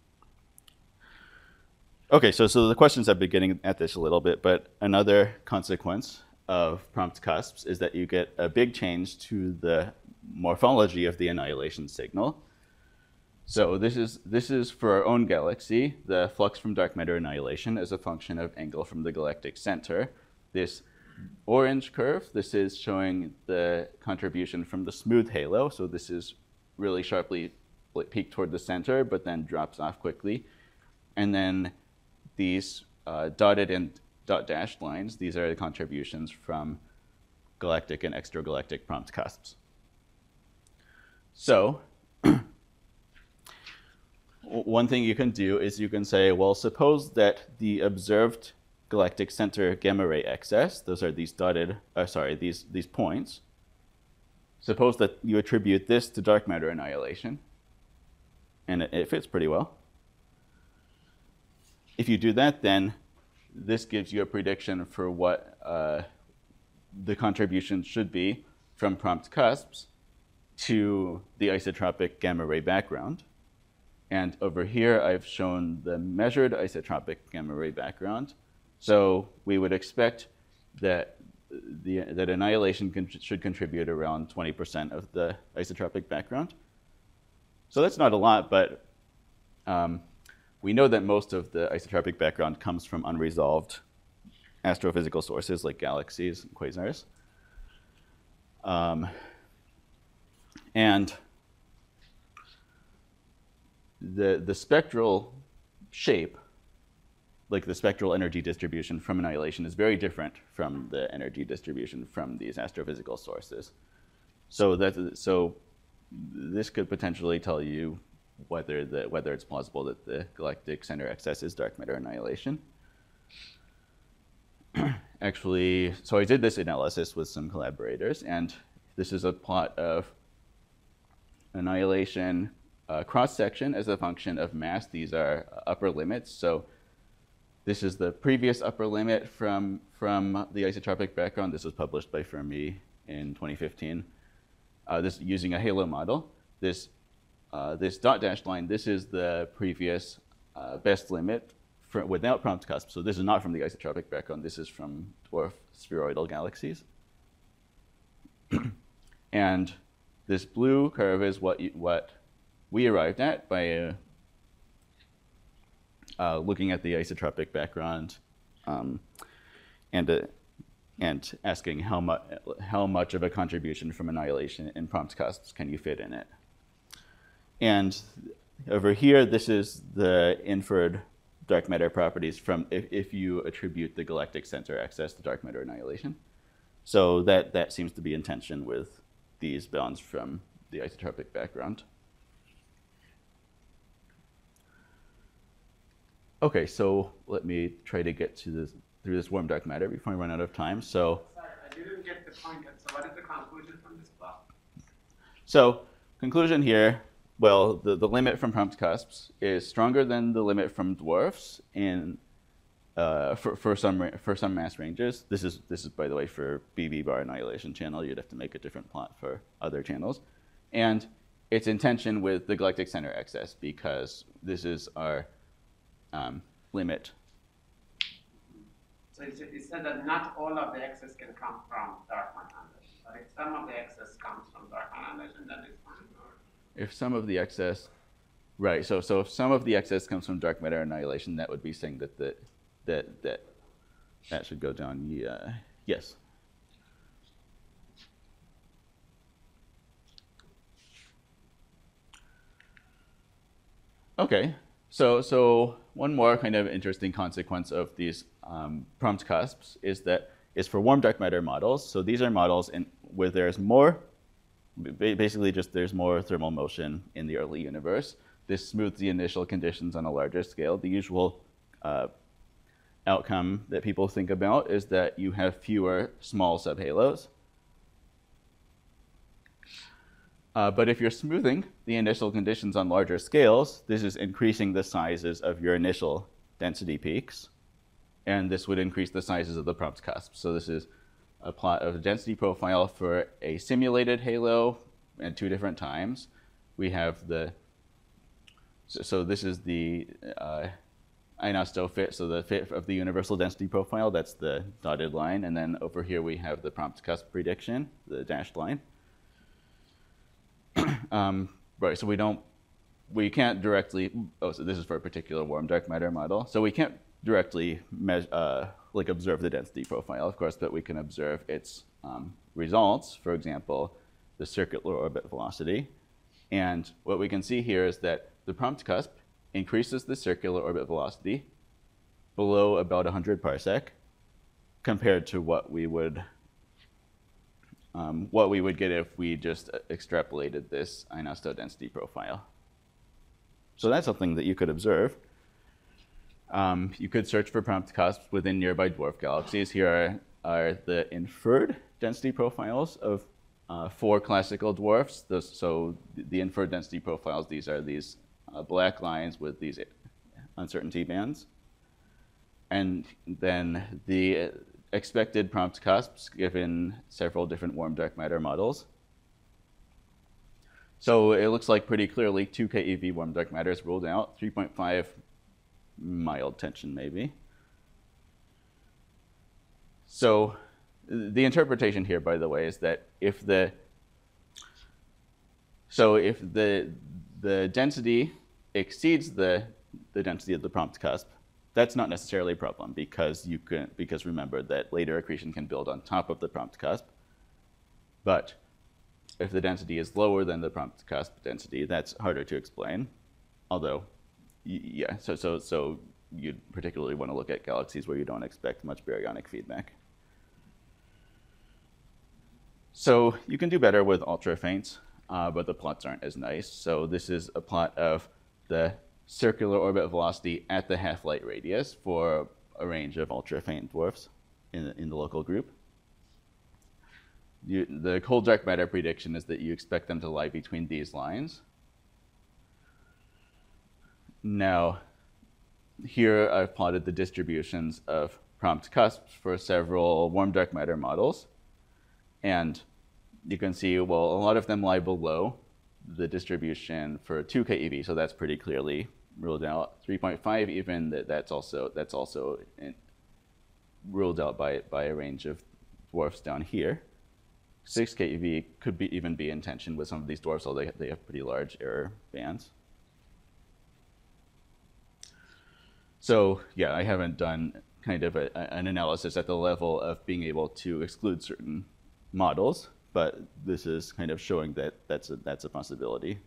okay, so so the questions have been getting at this a little bit, but another consequence of prompt cusps is that you get a big change to the morphology of the annihilation signal. So this is this is for our own galaxy. The flux from dark matter annihilation is a function of angle from the galactic center. This orange curve, this is showing the contribution from the smooth halo. So this is really sharply peaked toward the center, but then drops off quickly. And then these uh, dotted and dot dashed lines, these are the contributions from galactic and extragalactic prompt cusps. So one thing you can do is you can say, well, suppose that the observed galactic center gamma ray excess, those are these dotted, uh, sorry, these, these points, suppose that you attribute this to dark matter annihilation, and it, it fits pretty well. If you do that, then this gives you a prediction for what uh, the contribution should be from prompt cusps to the isotropic gamma ray background. And over here, I've shown the measured isotropic gamma ray background. So we would expect that The, that annihilation con- should contribute around twenty percent of the isotropic background. So that's not a lot, but um, we know that most of the isotropic background comes from unresolved astrophysical sources like galaxies and quasars. Um, and the, the spectral shape, like the spectral energy distribution from annihilation, is very different from the energy distribution from these astrophysical sources. So that so this could potentially tell you whether the whether it's plausible that the galactic center excess is dark matter annihilation. Actually, so I did this analysis with some collaborators, and this is a plot of annihilation uh, cross-section as a function of mass. These are upper limits. So this is the previous upper limit from, from the isotropic background. This was published by Fermi in twenty fifteen. Uh, this using a halo model. This, uh, this dot dashed line, this is the previous uh, best limit for, without prompt cusp. So this is not from the isotropic background. This is from dwarf spheroidal galaxies. And this blue curve is what, you, what we arrived at by uh, Uh, looking at the isotropic background um, and, uh, and asking how, mu how much of a contribution from annihilation in prompt cusps can you fit in it. And over here, this is the inferred dark matter properties from if, if you attribute the galactic center excess to dark matter annihilation. So that, that seems to be in tension with these bounds from the isotropic background. Okay, so let me try to get to this through this warm dark matter before I run out of time. So, sorry, I didn't get the point yet. So, what is the conclusion from this plot? So, conclusion here. Well, the, the limit from prompt cusps is stronger than the limit from dwarfs in uh, for for some for some mass ranges. This is this is by the way for B B bar annihilation channel. You'd have to make a different plot for other channels, and it's in tension with the galactic center excess because this is our Um, limit. So you said that not all of the excess can come from dark matter annihilation, but if some of the excess comes from dark matter annihilation, then it's fine. Or? If some of the excess, right? So so if some of the excess comes from dark matter annihilation, that would be saying that that that that that should go down. Yeah. Yes. Okay. So, so one more kind of interesting consequence of these um, prompt cusps is that is for warm dark matter models. So these are models in where there's more ba- basically just there's more thermal motion in the early universe. This smooths the initial conditions on a larger scale. The usual uh, outcome that people think about is that you have fewer small subhalos. Uh, but if you're smoothing the initial conditions on larger scales, this is increasing the sizes of your initial density peaks, and this would increase the sizes of the prompt cusps. So this is a plot of the density profile for a simulated halo at two different times. We have the, so, so this is the uh, Einosto fit, so the fit of the universal density profile, that's the dotted line, and then over here we have the prompt cusp prediction, the dashed line. um, right, so we don't, we can't directly, oh, so this is for a particular warm dark matter model, so we can't directly measure, uh, like observe the density profile, of course, but we can observe its um, results, for example, the circular orbit velocity. And what we can see here is that the prompt cusp increases the circular orbit velocity below about one hundred parsec compared to what we would um, what we would get if we just extrapolated this Einosto density profile. So that's something that you could observe. Um, you could search for prompt cusps within nearby dwarf galaxies. Here are, are the inferred density profiles of uh, four classical dwarfs. Those, so the inferred density profiles, these are these uh, black lines with these uncertainty bands. And then the expected prompt cusps given several different warm dark matter models. So it looks like pretty clearly two K E V warm dark matter is ruled out, three point five mild tension maybe. So the interpretation here, by the way, is that if the so if the the density exceeds the the density of the prompt cusp, that's not necessarily a problem because you can because remember that later accretion can build on top of the prompt cusp. But if the density is lower than the prompt cusp density, that's harder to explain. Although, yeah, so so so you'd particularly want to look at galaxies where you don't expect much baryonic feedback. So you can do better with ultra faints, uh, but the plots aren't as nice. So this is a plot of the circular orbit velocity at the half-light radius for a range of ultra faint dwarfs in the, in the local group. You, the cold dark matter prediction is that you expect them to lie between these lines. Now, here I've plotted the distributions of prompt cusps for several warm dark matter models. And you can see, well, a lot of them lie below the distribution for two K E V, so that's pretty clearly ruled out. three point five even, that, that's also, that's also in, ruled out by, by a range of dwarfs down here. six K E V could be, even be in tension with some of these dwarfs, although they, they have pretty large error bands. So yeah, I haven't done kind of a, an analysis at the level of being able to exclude certain models, but this is kind of showing that that's a, that's a possibility.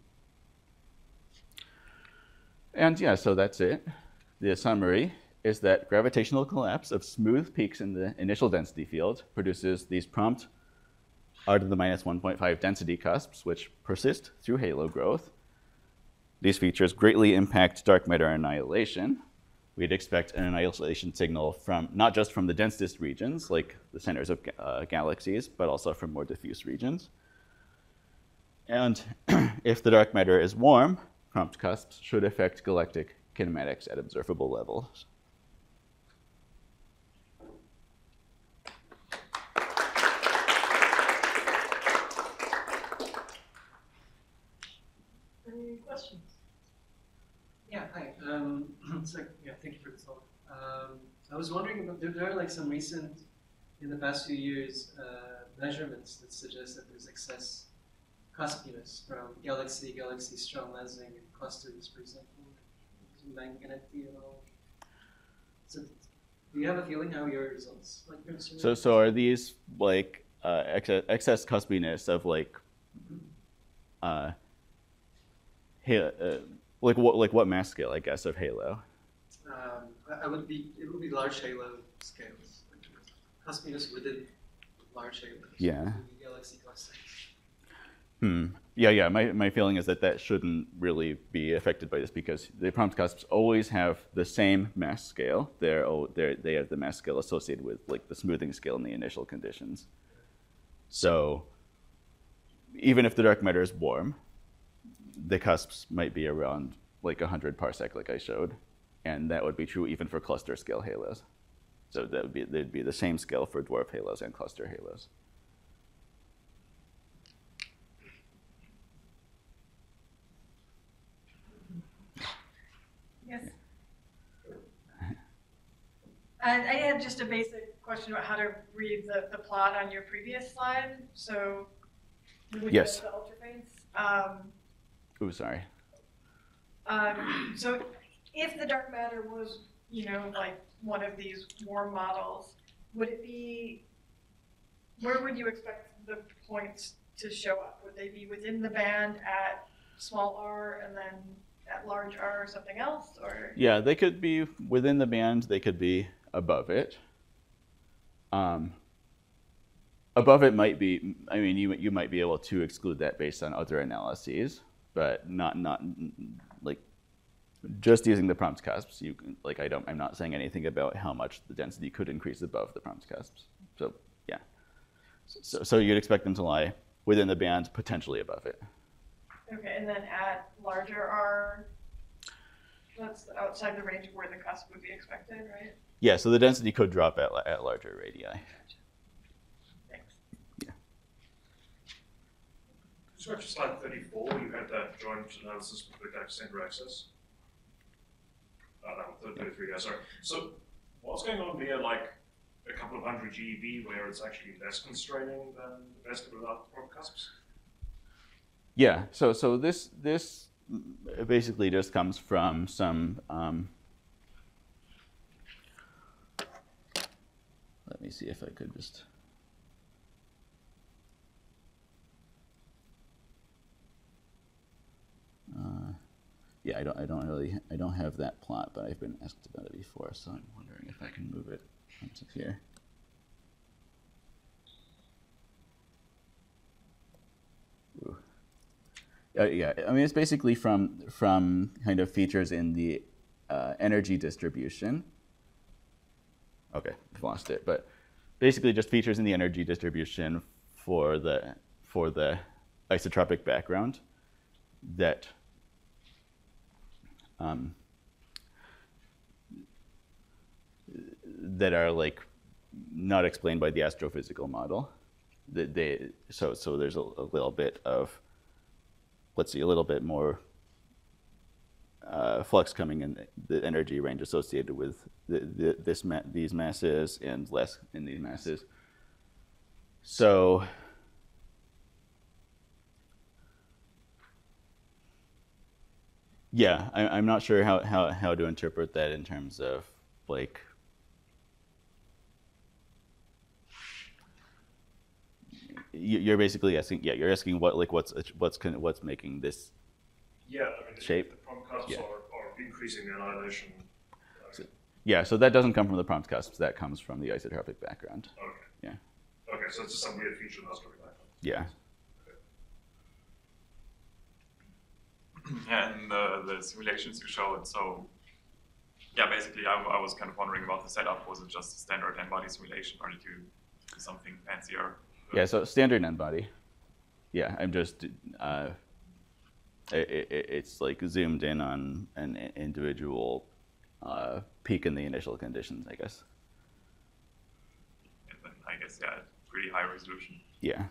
And yeah, so that's it. The summary is that gravitational collapse of smooth peaks in the initial density field produces these prompt r to the minus one point five density cusps, which persist through halo growth. These features greatly impact dark matter annihilation. We'd expect an annihilation signal from not just from the densest regions, like the centers of uh, galaxies, but also from more diffuse regions. And if the dark matter is warm, prompt cusps should affect galactic kinematics at observable levels. Any questions? Yeah, hi. Um, so, yeah, thank you for the talk. Um, I was wondering about, there, there are like some recent, in the past few years, uh, measurements that suggest that there's excess cuspiness from galaxy-galaxy strong lensing in clusters, for example, magnetic and all. So, do you have a feeling how your results like this? So, so are these like uh, excess, excess cuspiness of like, uh, halo, uh, like what like what mass scale, I guess, of halo? Um, I, I would be it would be large halo scales, like cuspiness within large halos. Yeah. Galaxy clusters. Hmm. Yeah, yeah. My, my feeling is that that shouldn't really be affected by this because the prompt cusps always have the same mass scale. They're, oh, they're, they have the mass scale associated with like the smoothing scale in the initial conditions. So even if the dark matter is warm, the cusps might be around like one hundred parsec like I showed. And that would be true even for cluster scale halos. So that would be, they'd be the same scale for dwarf halos and cluster halos. Yes. And I had just a basic question about how to read the, the plot on your previous slide. So with Yes. the, the ultrafaints. Um, Ooh, sorry. um, so if the dark matter was, you know, like one of these warm models, would it be, where would you expect the points to show up? Would they be within the band at small r and then at large r or something else? Or Yeah, they could be within the band. They could be above it. Um, above it might be, I mean, you, you might be able to exclude that based on other analyses, but not, not like, just using the prompt cusps, you can, like I don't, I'm not saying anything about how much the density could increase above the prompt cusps. So yeah, so, so you'd expect them to lie within the band, potentially above it. okay, and then at larger r, that's outside the range of where the cusp would be expected, right? Yeah, so the density could drop at, at larger radii. Thanks. Yeah. So after slide thirty-four, you had that joint analysis with the data center access. Uh, no, thirty-three, yeah, sorry. So what's going on here, like a couple of hundred G E V, where it's actually less constraining than the best without prompt cusps? Yeah, so so this this basically just comes from some. Um, let me see if I could just. Uh, yeah, I don't I don't really I don't have that plot, but I've been asked about it before, so I'm wondering if I can move it onto here. Ooh. Uh, yeah, I mean, it's basically from, from kind of features in the uh, energy distribution. Okay, I've lost it, but basically just features in the energy distribution for the, for the isotropic background that um, that are like not explained by the astrophysical model. That they, so, so there's a, a little bit of, let's see, a little bit more uh, flux coming in the energy range associated with the, the, this ma these masses and less in these masses. So yeah, I, I'm not sure how, how, how to interpret that in terms of like you're basically asking, yeah, you're asking what, like, what's, what's, what's making this Yeah, I mean, shape? The prompt cusps Yeah. are, are increasing the annihilation. So, yeah, so that doesn't come from the prompt cusps. That comes from the isotropic background. Okay. Yeah. Okay, so it's just some weird feature in the astrophysical background. Yeah. Yeah, and the, the simulations you showed, so yeah, basically I, I was kind of wondering about the setup. Was it just a standard n-body simulation, or did you do something fancier? Yeah, so standard n-body. Yeah, I'm just, uh, it, it, it's like zoomed in on an individual uh, peak in the initial conditions, I guess. And then I guess, yeah, pretty high resolution. Yeah.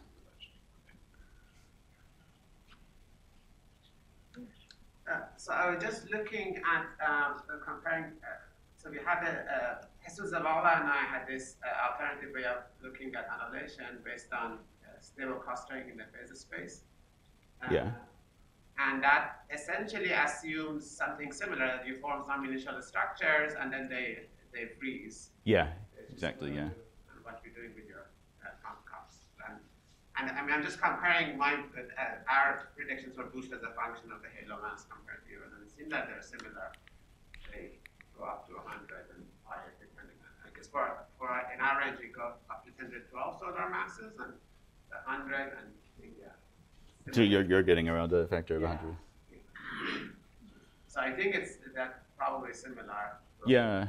Uh, so I was just looking at um, uh, comparing. Uh, so we had a uh, Jesus Zavala and I had this uh, alternative way of looking at annihilation based on uh, stable clustering in the phase space. Uh, Yeah. And that essentially assumes something similar, that you form some initial structures and then they they freeze. Yeah, exactly, yeah. And what you're doing with your uh, prompt cups. And, and I mean, I'm just comparing my uh, our predictions for boost as a function of the halo mass compared to yours, and it seems that they're similar. They go up to one hundred and higher, depending on, I guess for, for in our range, we go up to ten to twelve solar masses, and one hundred and I think, yeah, So you're, you're getting around a factor of Yeah. one hundred. So I think it's that probably similar. Yeah.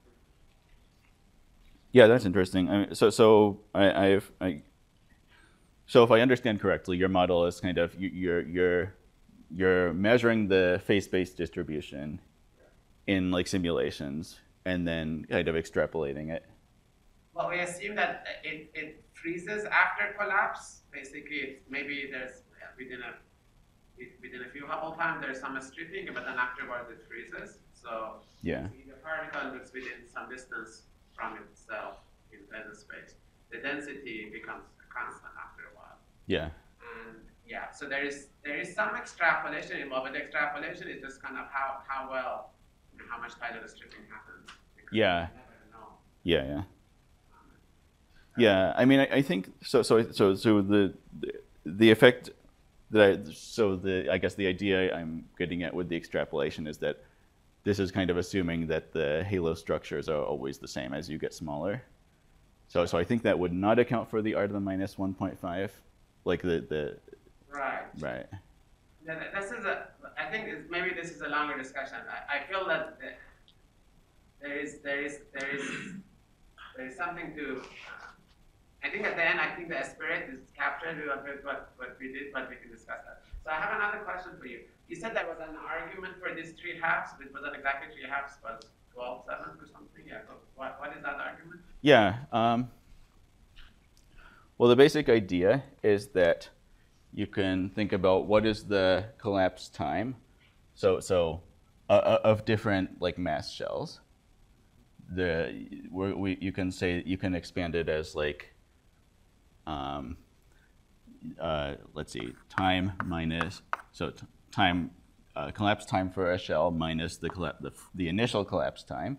Yeah, that's interesting. I mean, so so I, I've I, so if I understand correctly, your model is kind of you- you're you're you're measuring the phase-based distribution in like simulations and then kind of extrapolating it. Well, we assume that it, it freezes after collapse. Basically, it's maybe there's uh, within a within a few Hubble time there's some stripping, but then afterwards it freezes. So Yeah. the particle looks within some distance from itself in Planet space. The density becomes constant after a while. Yeah. And yeah, so there is there is some extrapolation involved, but the extrapolation is just kind of how how well and how much tidal stripping happens. Because Yeah. you never know. Yeah, yeah. Yeah, I mean, I, I think so. So, so, so the the effect that I, so the I guess the idea I'm getting at with the extrapolation is that this is kind of assuming that the halo structures are always the same as you get smaller. So, so I think that would not account for the r to the minus one point five, like the the. Right. Right. Yeah, th- this is a. I think it's, maybe this is a longer discussion. I, I feel that the, there is there is there is there is something to. Uh, I think at the end, I think the spirit is captured with what what we did, but we can discuss that. So I have another question for you. You said there was an argument for these three halves. It wasn't exactly three halves, but twelve sevenths or something. Yeah. So what what is that argument? Yeah. Um, well, the basic idea is that you can think about what is the collapse time, so so uh, of different like mass shells. The we, we you can say you can expand it as like um, uh, let's see, time minus so t- time uh, collapse time for a shell minus the colla- the, the initial collapse time.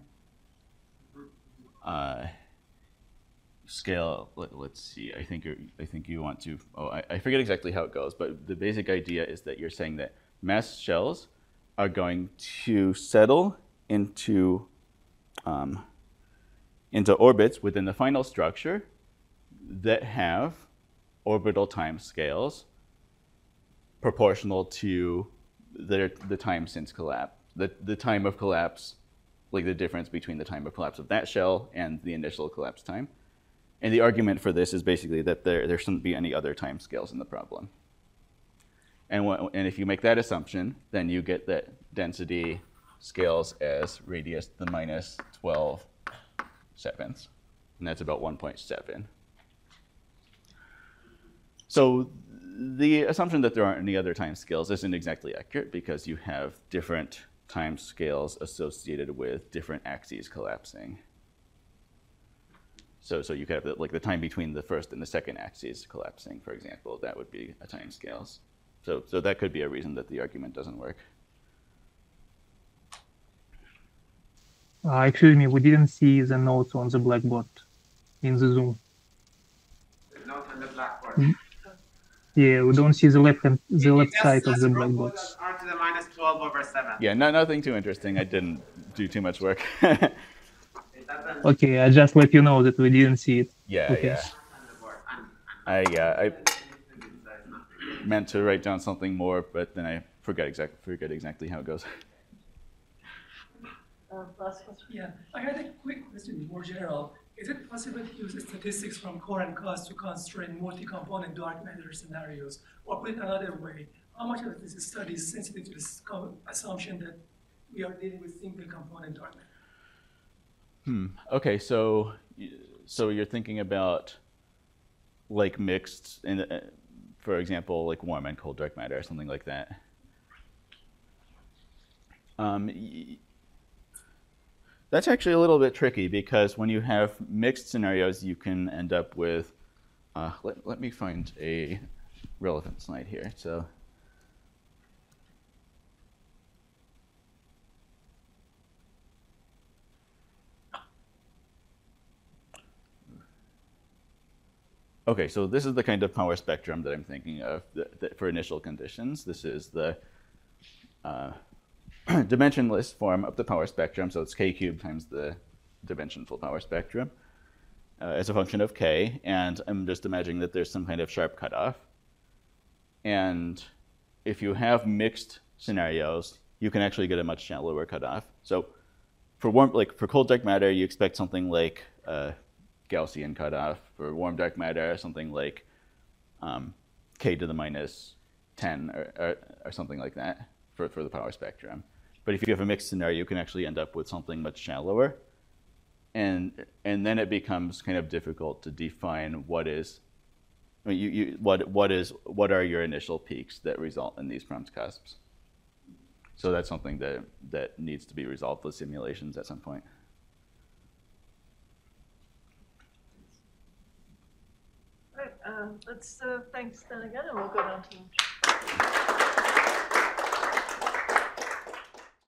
Uh, scale. Let, let's see. I think you're, I think you want to. Oh, I, I forget exactly how it goes, but the basic idea is that you're saying that mass shells are going to settle into um, into orbits within the final structure that have orbital time scales proportional to the the time since collapse. The the time of collapse, like the difference between the time of collapse of that shell and the initial collapse time. And the argument for this is basically that there, there shouldn't be any other time scales in the problem. And, wh- and if you make that assumption, then you get that density scales as radius to the minus twelve sevenths. And that's about one point seven. So the assumption that there aren't any other time scales isn't exactly accurate because you have different time scales associated with different axes collapsing. So, so you could have the, like the time between the first and the second axes collapsing, for example. That would be a time scales. So, so that could be a reason that the argument doesn't work. Uh, excuse me, we didn't see the notes on the blackboard in the Zoom. The note on the blackboard. Mm. Yeah, we don't see the left hand, the It- it left just side of says the rho blackboard. equals R to the minus twelve over seven. Yeah, no, nothing too interesting. I didn't do too much work. It doesn't. Okay, I just let you know that we didn't see it. Yeah, Okay. yeah. I uh, I meant to write down something more, but then I forgot exact forget exactly how it goes. Uh, last question. Yeah, I had a quick question, more general. Is it possible to use statistics from core and cost to constrain multi-component dark matter scenarios? Or put it another way, how much of this study is sensitive to this co- assumption that we are dealing with single component dark matter? Hmm. Okay, so so you're thinking about like mixed, in, uh, for example, like warm and cold dark matter or something like that. Um, y- that's actually a little bit tricky because when you have mixed scenarios, you can end up with. Uh, let let me find a relevant slide here. So. Okay, so this is the kind of power spectrum that I'm thinking of th- th- for initial conditions. This is the uh, dimensionless form of the power spectrum, so it's k cubed times the dimensionful power spectrum uh, as a function of k, and I'm just imagining that there's some kind of sharp cutoff. And if you have mixed scenarios, you can actually get a much shallower cutoff. So for warm, like for cold dark matter, you expect something like a Gaussian cutoff. For warm dark matter, something like um, k to the minus ten or, or, or something like that for, for the power spectrum. But if you have a mixed scenario, you can actually end up with something much shallower. And, and then it becomes kind of difficult to define what is, I mean, you, you, what, what, is, what are your initial peaks that result in these From's cusps. So that's something that, that needs to be resolved with simulations at some point. Right, um, let's uh, thanks then again, and we'll go down to lunch.